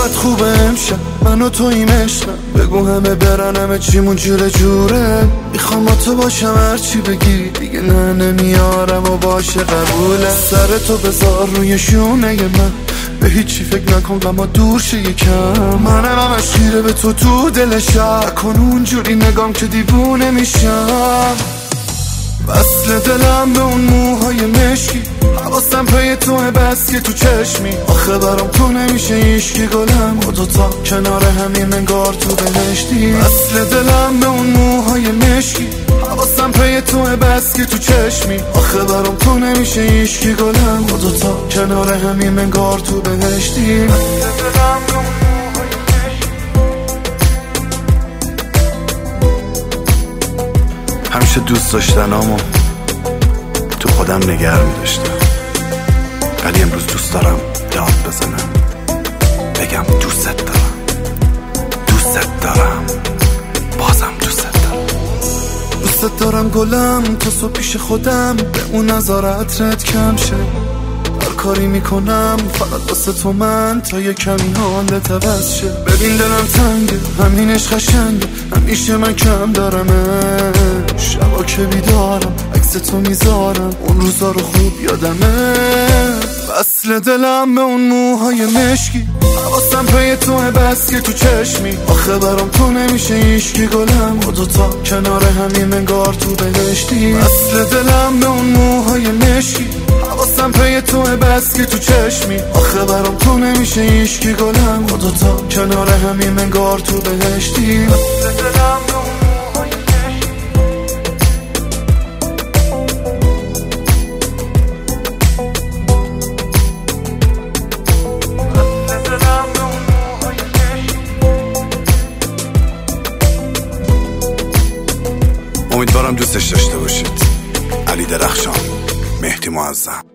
چقدر خوبه امشب من و تویم عشقم. بگو همه برن همه چیمون جوره جوره. میخوام با تو باشم هرچی بگی دیگه نه نمیارم و باشه قبوله. سر تو بذار روی شونه من، به هیچی فکر نکن غما دور شه یکم. منم همش خیره به تو تو دلشم، نکن اونجوری نگام که دیوونه میشم. وصل دلم به اون موهای مشکی، حواسم پی توه بس که تو چشمی. آخه برام تو نمیشه ایشکی گلم، و دوتا کنار همین انگار تو بهشتی. وصل دلم به اون موهای مشکی، حواسم پی توه بس که تو چشمی. آخه برام تو نمیشه ایشکی گلم، و دوتا کنار همین انگار تو بهشتی. وصل دلم به اون موهای مشکی. همیشه دوست داشتنامو تو خودم نگر می‌داشتم، ولی امروز دوست دارم داد بزنم بگم دوست دارم بازم دوست دارم گلم. تا صبح پیش خودم به اون نظر عطرت کم شه. هر کاری میکنم فقط واسه تو من، تا یه کمی حالت عوض شه. ببین دلم تنگه همینش قشنگه، همیشه من کم دارمه. شبا که بیدارم عکس تو میذارم، اون روزا رو خوب یادمه. وصل دلم به اون موهای مشکی، حواسم پی توه بس که تو چشمی. آخه برام تو نمیشه ایشکی گلم، و دوتا کنار همین انگار تو بهشتی. وصل دلم به اون موهای مشکی، حواسم پی توه بس که تو چشمی. آخه برام تو نمیشه ایشکی گلم، و دوتا کنار همین انگار تو بهشتی. وصل دلم به اون موهای امیدوارم دوستش داشته باشید. علی درخشان، مهدی معظم.